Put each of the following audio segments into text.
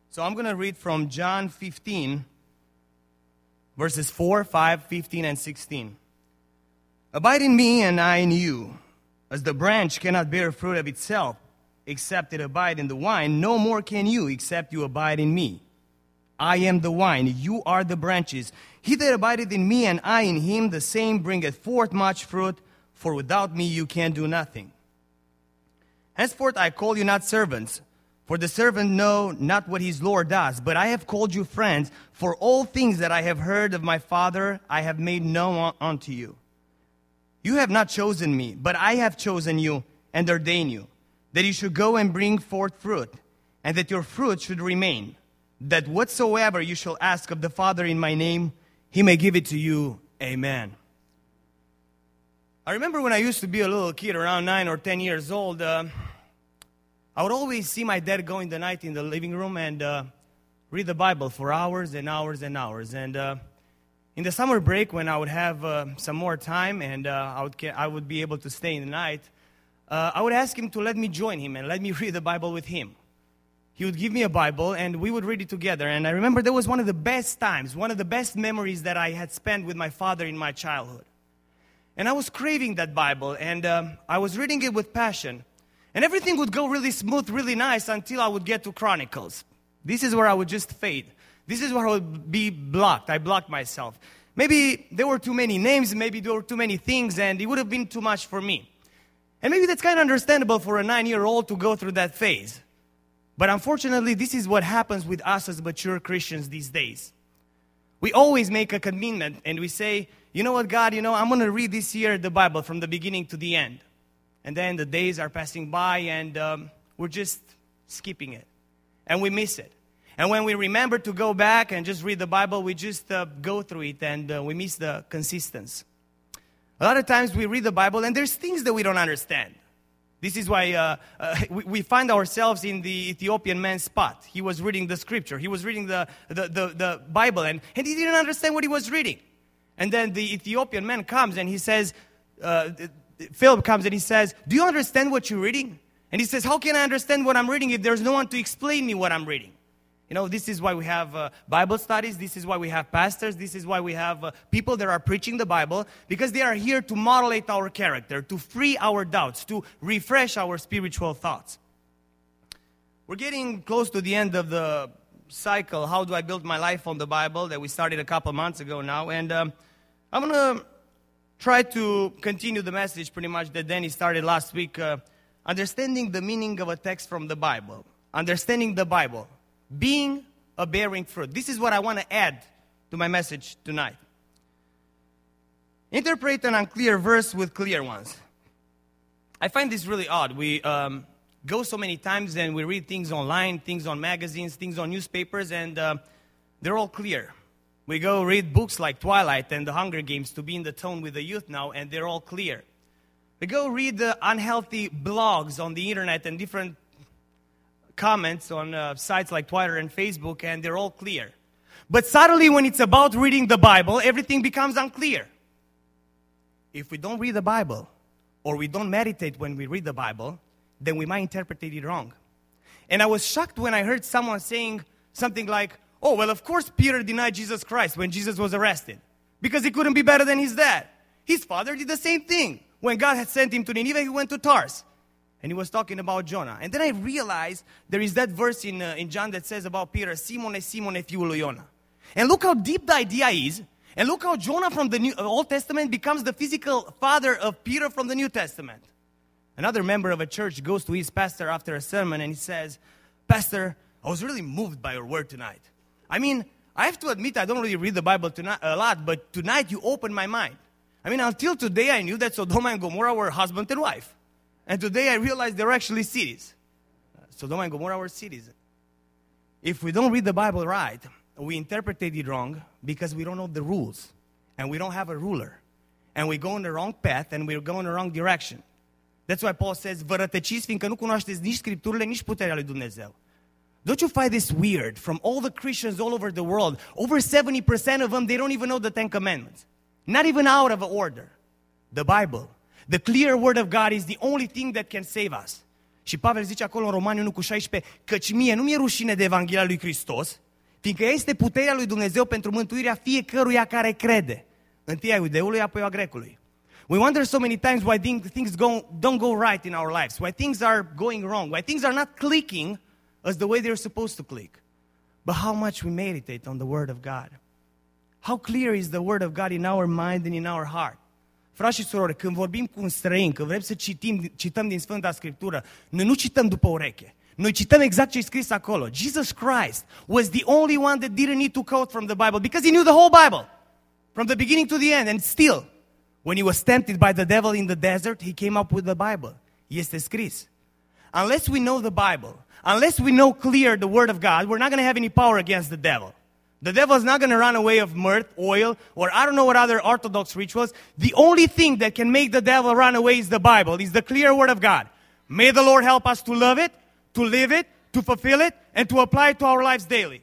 So I'm going to read from John 15, verses 4, 5, 15, and 16. Abide in me and I in you. As the branch cannot bear fruit of itself, except it abide in the vine, no more can you, except you abide in me. I am the vine, you are the branches. He that abideth in me and I in him, the same bringeth forth much fruit, for without me you can do nothing. Henceforth I call you not servants, for the servant know not what his Lord does, but I have called you friends, for all things that I have heard of my Father I have made known unto you. You have not chosen me, but I have chosen you and ordained you, that you should go and bring forth fruit, and that your fruit should remain, that whatsoever you shall ask of the Father in my name, he may give it to you. Amen. I remember when I used to be a little kid, around 9 or 10 years old, I would always see my dad go in the night in the living room and read the Bible for hours and hours and hours. And in the summer break, when I would have some more time and I would be able to stay in the night, I would ask him to let me join him and let me read the Bible with him. He would give me a Bible and we would read it together. And I remember that was one of the best times, one of the best memories that I had spent with my father in my childhood. And I was craving that Bible and I was reading it with passion. And everything would go really smooth, really nice until I would get to Chronicles. This is where I would just fade. This is where I would be blocked. I blocked myself. Maybe there were too many names, maybe there were too many things, and it would have been too much for me. And maybe that's kind of understandable for a 9-year-old to go through that phase. But unfortunately, this is what happens with us as mature Christians these days. We always make a commitment and we say, you know what, God, I'm going to read this year the Bible from the beginning to the end. And then the days are passing by and we're just skipping it. And we miss it. And when we remember to go back and just read the Bible, we just go through it and we miss the consistency. A lot of times we read the Bible and there's things that we don't understand. This is why we find ourselves in the Ethiopian man's spot. He was reading the scripture. He was reading the Bible and he didn't understand what he was reading. And then the Ethiopian man comes and he says, Philip comes and he says, do you understand what you're reading? And he says, how can I understand what I'm reading if there's no one to explain me what I'm reading? This is why we have Bible studies. This is why we have pastors. This is why we have people that are preaching the Bible, because they are here to modulate our character, to free our doubts, to refresh our spiritual thoughts. We're getting close to the end of the cycle, How Do I Build My Life on the Bible, that we started a couple months ago now. And I'm going to try to continue the message pretty much that Danny started last week, understanding the meaning of a text from the Bible, understanding the Bible, being a bearing fruit. This is what I want to add to my message tonight. Interpret an unclear verse with clear ones. I find this really odd. We go so many times and we read things online, things on magazines, things on newspapers, and they're all clear. We go read books like Twilight and The Hunger Games to be in the tone with the youth now, and they're all clear. We go read the unhealthy blogs on the internet and different comments on sites like Twitter and Facebook, and they're all clear. But suddenly when it's about reading the Bible, everything becomes unclear. If we don't read the Bible, or we don't meditate when we read the Bible, then we might interpret it wrong. And I was shocked when I heard someone saying something like, oh, well, of course Peter denied Jesus Christ when Jesus was arrested, because he couldn't be better than his dad. His father did the same thing. When God had sent him to Nineveh, he went to Tars. And he was talking about Jonah. And then I realized there is that verse in John that says about Peter, Simone, Simone, fiul Iona. And look how deep the idea is. And look how Jonah from the Old Testament becomes the physical father of Peter from the New Testament. Another member of a church goes to his pastor after a sermon and he says, Pastor, I was really moved by your word tonight. I mean, I have to admit I don't really read the Bible a lot, but tonight you opened my mind. I mean, until today I knew that Sodom and Gomorrah were husband and wife. And today I realized they're actually cities. Sodom and Gomorrah were cities. If we don't read the Bible right, we interpret it wrong because we don't know the rules. And we don't have a ruler. And we go in the wrong path and we go in the wrong direction. That's why Paul says, vă rătăciți fiindcă nu cunoașteți nici Scripturile, nici puterea lui Dumnezeu. Don't you find this weird? From all the Christians all over the world, over 70% of them, they don't even know the 10 Commandments. Not even out of order. The Bible, the clear Word of God, is the only thing that can save us. Și Pavel zice acolo în Romani 1:16, căci mie nu mi-e rușine de Evanghelia lui Hristos, fiindcă este puterea lui Dumnezeu pentru mântuirea fiecăruia care crede. Întâi a iudeului, apoi a grecului. We wonder so many times why things don't go right in our lives, why things are going wrong, why things are not clicking as the way they're supposed to click. But how much we meditate on the Word of God. How clear is the Word of God in our mind and in our heart. Frați și surori, când vorbim cu un străin, când vrem să cităm din Sfânta Scriptură, noi nu cităm după ureche. Noi cităm exact ce e scris acolo. Jesus Christ was the only one that didn't need to quote from the Bible because he knew the whole Bible. From the beginning to the end. And still, when he was tempted by the devil in the desert, he came up with the Bible. Este scris. Unless we know the Bible, unless we know clear the Word of God, we're not going to have any power against the devil. The devil is not going to run away of myrrh, oil, or I don't know what other Orthodox rituals. The only thing that can make the devil run away is the Bible, is the clear Word of God. May the Lord help us to love it, to live it, to fulfill it, and to apply it to our lives daily.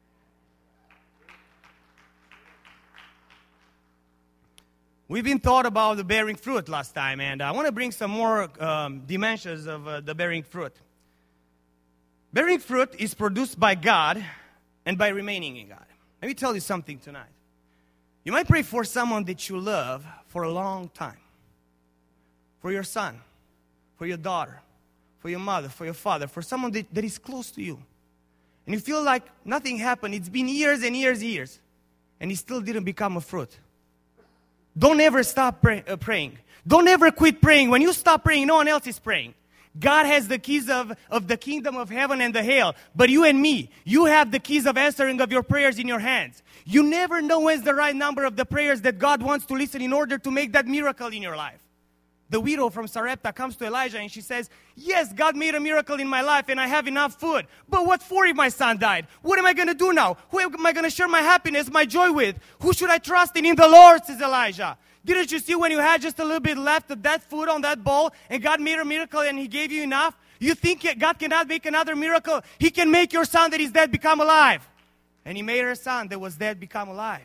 We've been taught about the bearing fruit last time, and I want to bring some more dimensions of the bearing fruit. Bearing fruit is produced by God and by remaining in God. Let me tell you something tonight. You might pray for someone that you love for a long time. For your son, for your daughter, for your mother, for your father, for someone that is close to you. And you feel like nothing happened. It's been years and years, and it still didn't become a fruit. Don't ever stop praying. Don't ever quit praying. When you stop praying, no one else is praying. God has the keys of the kingdom of heaven and the hell. But you and me, you have the keys of answering of your prayers in your hands. You never know when's the right number of the prayers that God wants to listen in order to make that miracle in your life. The widow from Sarepta comes to Elijah and she says, yes, God made a miracle in my life and I have enough food. But what for if my son died? What am I going to do now? Who am I going to share my happiness, my joy with? Who should I trust in? In the Lord, says Elijah. Didn't you see when you had just a little bit left of that food on that bowl and God made a miracle and He gave you enough? You think God cannot make another miracle? He can make your son that is dead become alive. And He made her son that was dead become alive.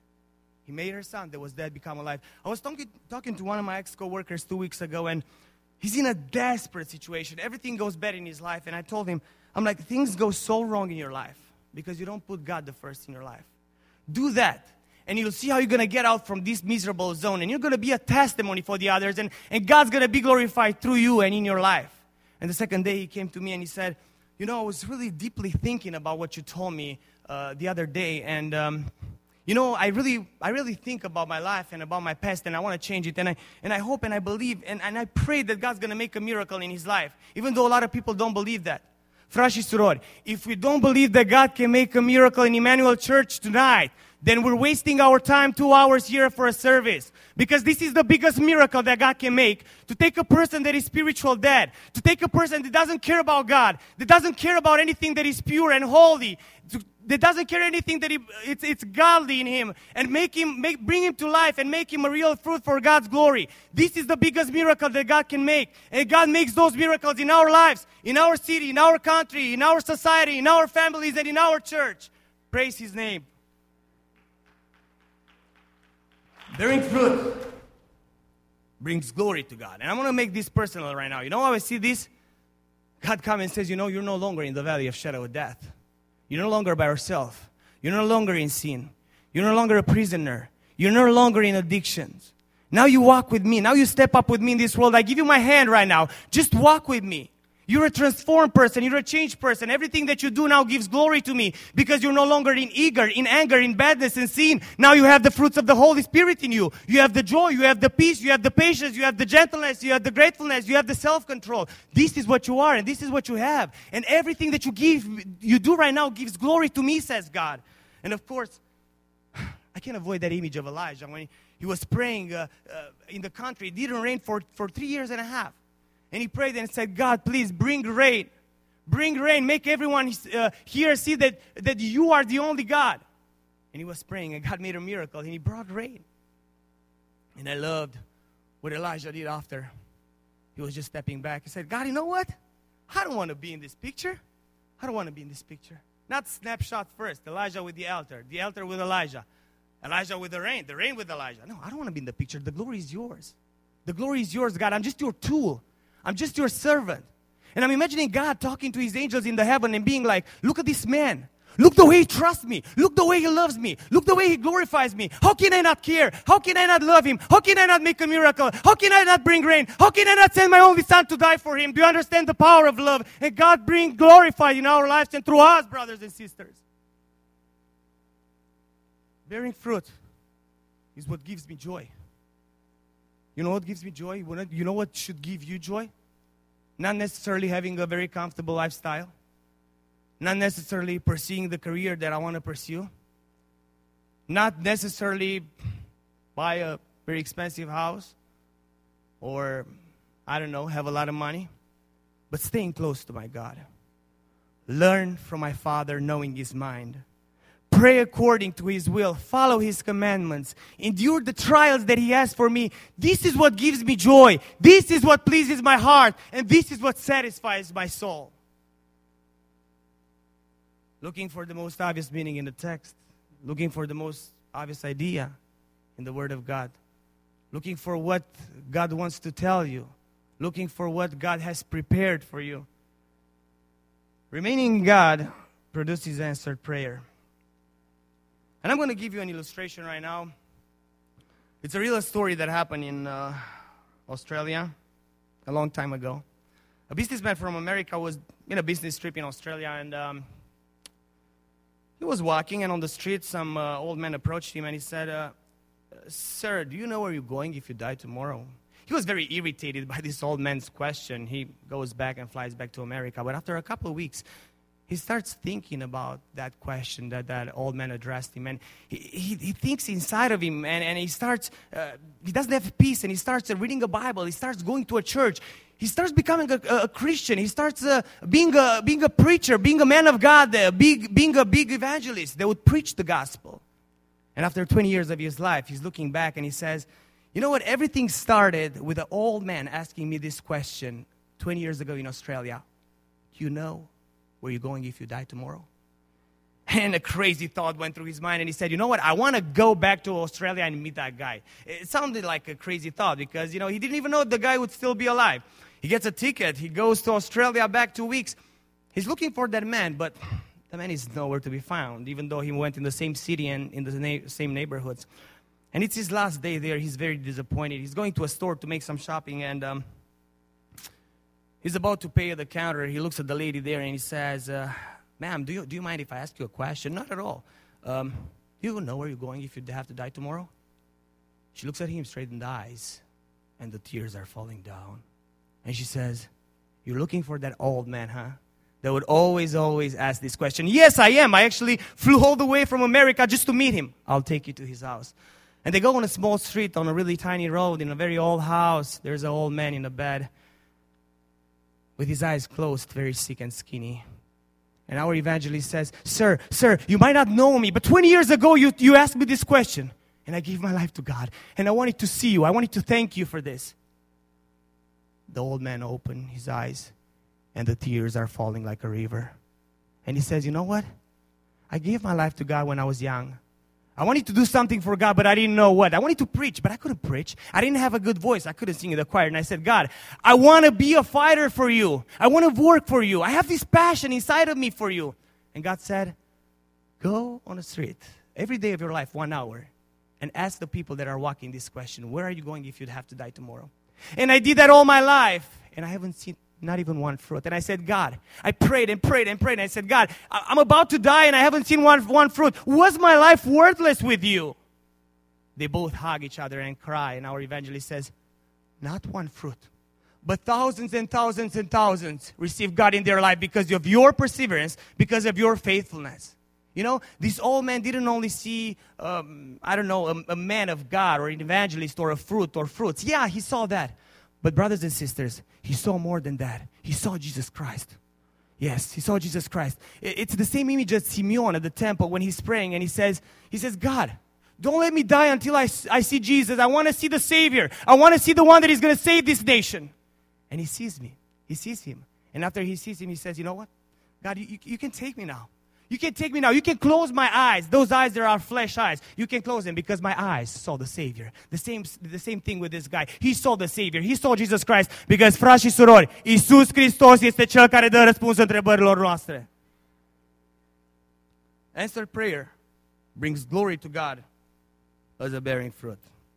He made her son that was dead become alive. I was talking to one of my ex-co-workers 2 weeks ago, and he's in a desperate situation. Everything goes bad in his life, and I told him, I'm like, things go so wrong in your life because you don't put God the first in your life. Do that, and you'll see how you're going to get out from this miserable zone, and you're going to be a testimony for the others, and God's going to be glorified through you and in your life. And the second day he came to me and he said, you know, I was really deeply thinking about what you told me the other day, and you know, I really think about my life and about my past, and I want to change it. And I hope and I believe and I pray that God's going to make a miracle in his life, even though a lot of people don't believe that. Frați și surori, if we don't believe that God can make a miracle in Emmanuel Church tonight, then we're wasting our time 2 hours here for a service. Because this is the biggest miracle that God can make. To take a person that is spiritual dead, to take a person that doesn't care about God, that doesn't care about anything that is pure and holy, that doesn't care anything that it's godly in him, and bring him to life and make him a real fruit for God's glory. This is the biggest miracle that God can make. And God makes those miracles in our lives, in our city, in our country, in our society, in our families, and in our church. Praise His name. Bearing fruit brings glory to God. And I'm going to make this personal right now. You know how I see this? God comes and says, you know, you're no longer in the valley of shadow of death. You're no longer by yourself. You're no longer in sin. You're no longer a prisoner. You're no longer in addictions. Now you walk with me. Now you step up with me in this world. I give you my hand right now. Just walk with me. You're a transformed person. You're a changed person. Everything that you do now gives glory to me because you're no longer in anger, in badness, in sin. Now you have the fruits of the Holy Spirit in you. You have the joy. You have the peace. You have the patience. You have the gentleness. You have the gratefulness. You have the self-control. This is what you are and this is what you have. And everything that you do right now gives glory to me, says God. And of course, I can't avoid that image of Elijah when he was praying in the country. It didn't rain for 3 years and a half. And he prayed and said, God, please bring rain. Bring rain. Make everyone here see that you are the only God. And he was praying and God made a miracle and He brought rain. And I loved what Elijah did after. He was just stepping back. He said, God, you know what? I don't want to be in this picture. I don't want to be in this picture. Not snapshot first. Elijah with the altar with Elijah with the rain with Elijah. No, I don't want to be in the picture. The glory is yours. The glory is yours, God. I'm just your tool. I'm just your servant. And I'm imagining God talking to his angels in the heaven and being like, look at this man. Look the way he trusts me. Look the way he loves me. Look the way he glorifies me. How can I not care? How can I not love him? How can I not make a miracle? How can I not bring rain? How can I not send my only son to die for him? Do you understand the power of love? And God being glorified in our lives and through us, brothers and sisters. Bearing fruit is what gives me joy. You know what gives me joy? You know what should give you joy? Not necessarily having a very comfortable lifestyle. Not necessarily pursuing the career that I want to pursue. Not necessarily buy a very expensive house. Or, I don't know, have a lot of money. But staying close to my God. Learn from my Father, knowing His mind. Pray according to His will. Follow His commandments. Endure the trials that He has for me. This is what gives me joy. This is what pleases my heart. And this is what satisfies my soul. Looking for the most obvious meaning in the text. Looking for the most obvious idea in the Word of God. Looking for what God wants to tell you. Looking for what God has prepared for you. Remaining in God produces answered prayer. And I'm going to give you an illustration right now. It's a real story that happened in Australia a long time ago. A businessman from America was in a business trip in Australia, and he was walking, and on the street, some old man approached him, and he said, "Sir, do you know where you're going if you die tomorrow?" He was very irritated by this old man's question. He goes back and flies back to America. But after a couple of weeks, he starts thinking about that question that old man addressed him. And he thinks inside of him, and he starts, he doesn't have peace, and he starts reading a Bible. He starts going to a church. He starts becoming a Christian. He starts being a preacher, being a man of God, being a big evangelist that would preach the gospel. And after 20 years of his life, he's looking back and he says, you know what? Everything started with an old man asking me this question 20 years ago in Australia. Do you know where you're going if you die tomorrow? And a crazy thought went through his mind, and he said, you know what? I want to go back to Australia and meet that guy. It sounded like a crazy thought because, he didn't even know if the guy would still be alive. He gets a ticket. He goes to Australia back 2 weeks. He's looking for that man, but the man is nowhere to be found, even though he went in the same city and in the same neighborhoods. And it's his last day there. He's very disappointed. He's going to a store to make some shopping, and he's about to pay at the counter. He looks at the lady there, and he says, ma'am, do you mind if I ask you a question? Not at all. Do you know where you're going if you have to die tomorrow? She looks at him straight in the eyes, and the tears are falling down. And she says, you're looking for that old man, huh? That would always ask this question. Yes, I am. I actually flew all the way from America just to meet him. I'll take you to his house. And they go on a small street on a really tiny road in a very old house. There's an old man in a bed with his eyes closed, very sick and skinny. And our evangelist says, Sir, you might not know me, but 20 years ago you asked me this question. And I gave my life to God. And I wanted to see you. I wanted to thank you for this. The old man opened his eyes, and the tears are falling like a river. And he says, you know what? I gave my life to God when I was young. I wanted to do something for God, but I didn't know what. I wanted to preach, but I couldn't preach. I didn't have a good voice. I couldn't sing in the choir. And I said, God, I want to be a fighter for you. I want to work for you. I have this passion inside of me for you. And God said, go on the street every day of your life, 1 hour, and ask the people that are walking this question, where are you going if you'd have to die tomorrow? And I did that all my life, and I haven't seen not even one fruit. And I said, God, I prayed and prayed and prayed. And I said, God, I'm about to die and I haven't seen one fruit. Was my life worthless with you? They both hug each other and cry. And our evangelist says, not one fruit, but thousands and thousands and thousands receive God in their life because of your perseverance, because of your faithfulness. This old man didn't only see, a man of God or an evangelist or a fruit or fruits. Yeah, he saw that. But brothers and sisters, he saw more than that. He saw Jesus Christ. Yes, he saw Jesus Christ. It's the same image as Simeon at the temple when he's praying and he says, God, don't let me die until I see Jesus. I want to see the Savior. I want to see the one that is going to save this nation. And he sees me. He sees him. And after he sees him, he says, you know what? God, you can take me now. You can take me now. You can close my eyes. Those eyes, there are flesh eyes. You can close them because my eyes saw the Savior. The same thing with this guy. He saw the Savior. He saw Jesus Christ. Because, frați și surori, Iisus Hristos este Cel care dă răspuns întrebărilor noastre. Answered prayer brings glory to God as a bearing fruit.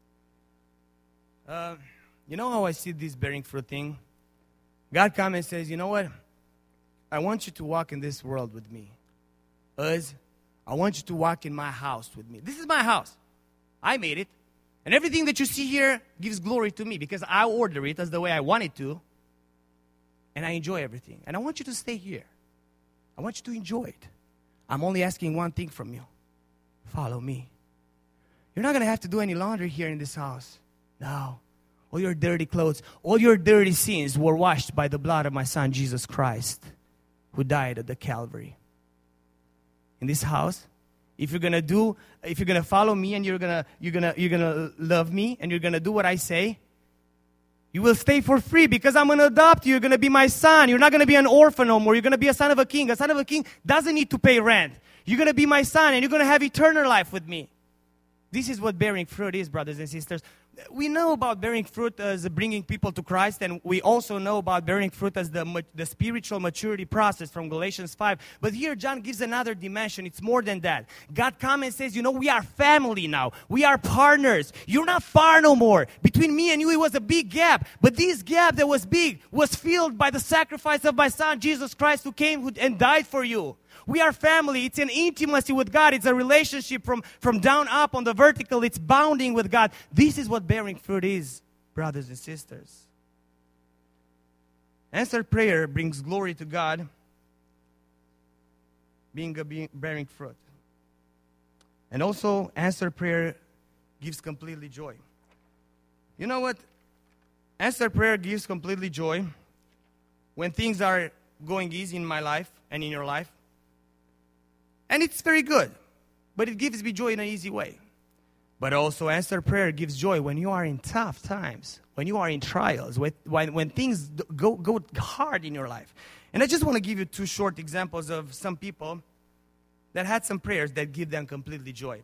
You know how I see this bearing fruit thing? God comes and says, you know what? I want you to walk in this world with me. I want you to walk in my house with me. This is my house. I made it. And everything that you see here gives glory to me because I order it as the way I want it to. And I enjoy everything. And I want you to stay here. I want you to enjoy it. I'm only asking one thing from you. Follow me. You're not going to have to do any laundry here in this house. No. All your dirty clothes, all your dirty sins were washed by the blood of my Son, Jesus Christ, who died at the Calvary. In this house, if you're gonna follow me and you're gonna love me and you're gonna do what I say, you will stay for free because I'm gonna adopt you. You're gonna be my son. You're not gonna be an orphan no more. You're gonna be a son of a king. A son of a king doesn't need to pay rent. You're gonna be my son and you're gonna have eternal life with me. This is what bearing fruit is, brothers and sisters. We know about bearing fruit as bringing people to Christ, and we also know about bearing fruit as the spiritual maturity process from Galatians 5. But here John gives another dimension. It's more than that. God comes and says, you know, we are family now. We are partners. You're not far no more. Between me and you, it was a big gap. But this gap that was big was filled by the sacrifice of my Son, Jesus Christ, who came and died for you. We are family. It's an intimacy with God. It's a relationship from down up on the vertical. It's bounding with God. This is what bearing fruit is, brothers and sisters. Answered prayer brings glory to God, bearing fruit. And also, answered prayer gives completely joy. You know what? Answered prayer gives completely joy when things are going easy in my life and in your life. And it's very good, but it gives me joy in an easy way. But also answered prayer gives joy when you are in tough times, when you are in trials, when things go hard in your life. And I just want to give you two short examples of some people that had some prayers that give them completely joy.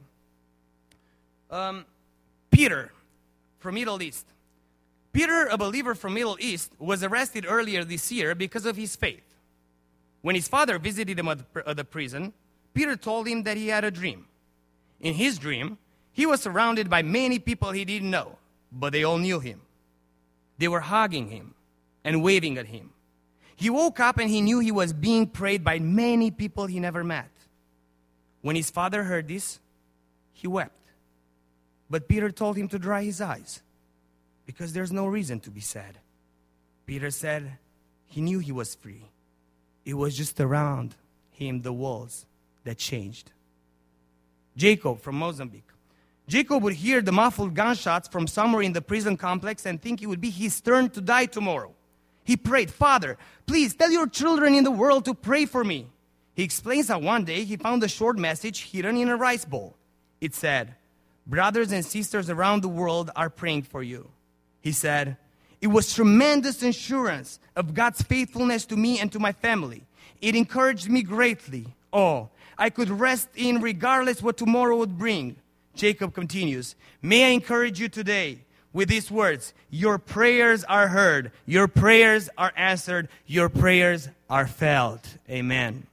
Peter from Middle East. Peter, a believer from Middle East, was arrested earlier this year because of his faith. When his father visited him at the prison, Peter told him that he had a dream. In his dream, he was surrounded by many people he didn't know, but they all knew him. They were hugging him and waving at him. He woke up and he knew he was being prayed by many people he never met. When his father heard this, he wept. But Peter told him to dry his eyes because there's no reason to be sad. Peter said he knew he was free. It was just around him the walls that changed. Jacob from Mozambique. Jacob would hear the muffled gunshots from somewhere in the prison complex and think it would be his turn to die tomorrow. He prayed, Father, please tell your children in the world to pray for me. He explains how one day he found a short message hidden in a rice bowl. It said, brothers and sisters around the world are praying for you. He said, it was tremendous assurance of God's faithfulness to me and to my family. It encouraged me greatly. Oh, I could rest in regardless what tomorrow would bring. Jacob continues, may I encourage you today with these words, your prayers are heard, your prayers are answered, your prayers are felt. Amen.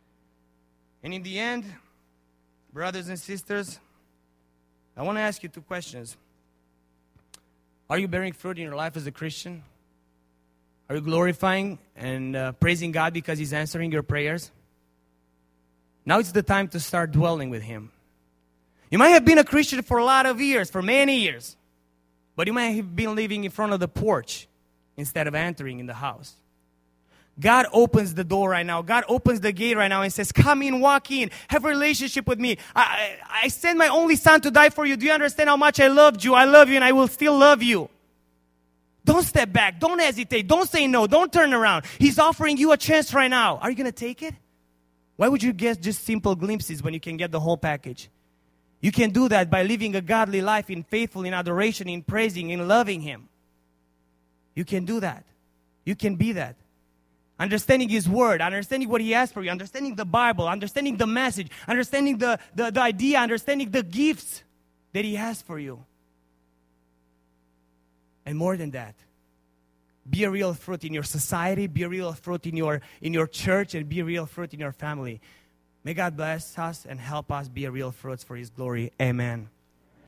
And in the end, brothers and sisters, I want to ask you two questions. Are you bearing fruit in your life as a Christian? Are you glorifying and praising God because He's answering your prayers? Now it's the time to start dwelling with Him. You might have been a Christian for a lot of years, for many years, but you might have been living in front of the porch instead of entering in the house. God opens the door right now. God opens the gate right now and says, come in, walk in, have a relationship with me. I sent my only son to die for you. Do you understand how much I loved you? I love you and I will still love you. Don't step back. Don't hesitate. Don't say no. Don't turn around. He's offering you a chance right now. Are you going to take it? Why would you get just simple glimpses when you can get the whole package? You can do that by living a godly life in faithful, in adoration, in praising, in loving Him. You can do that. You can be that. Understanding His Word, understanding what He has for you, understanding the Bible, understanding the message, understanding the idea, understanding the gifts that He has for you. And more than that, be a real fruit in your society, be a real fruit in your church, and be a real fruit in your family. May God bless us and help us be a real fruit for His glory. Amen.